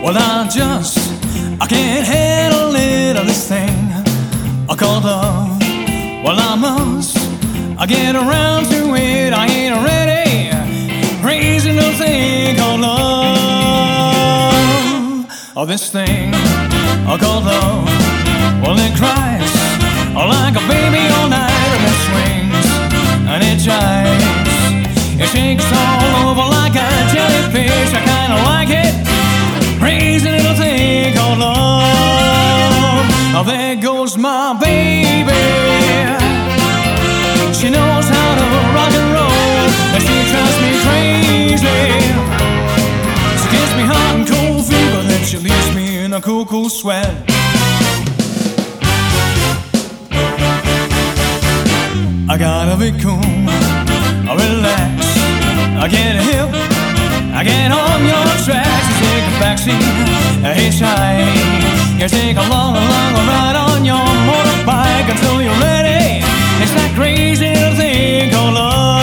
Well, I can't handle it on this thing I call love. Well, I get around to it. I ain't ready. Crazy little thing called love. Oh, this thing I call love. Well, it cries like a baby all night, and it swings and it jives. It shakes all over like a jellyfish. I kinda like it. Crazy little thing called love. Oh, there goes my baby. She knows how to rock and roll, and she drives me crazy. She gives me hot and cold fever, then she leaves me in a cool, cool sweat. I gotta be cool, I relax, I get hip, I get on your tracks. You take a backseat, a hitchhike. You take a long, long ride on your motorbike until you're ready. It's that crazy little thing called love.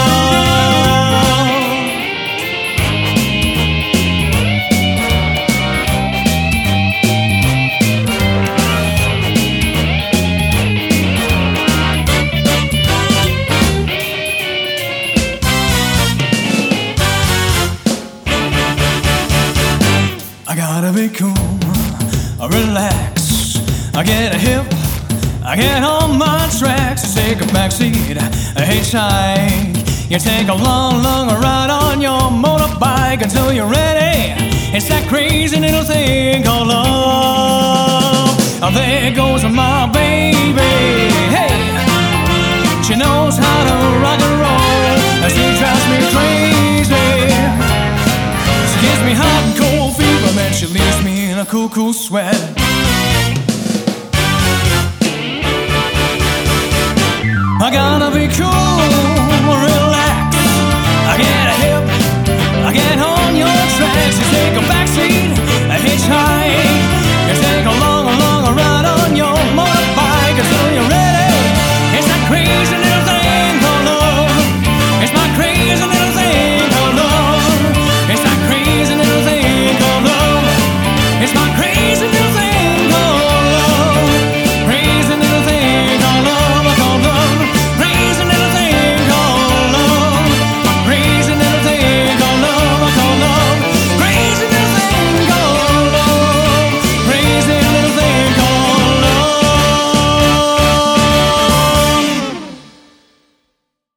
I gotta be cool, I relax, I get hip, I get on my tracks. You take a backseat, a hitchhike. You take a long, long ride on your motorbike until you're ready. It's that crazy little thing called love. Oh, there goes my baby. Hey, she knows how to rock and roll, and she drives me crazy. She gives me hot and cold fever, then she leaves me in a cool, cool sweat. I gotta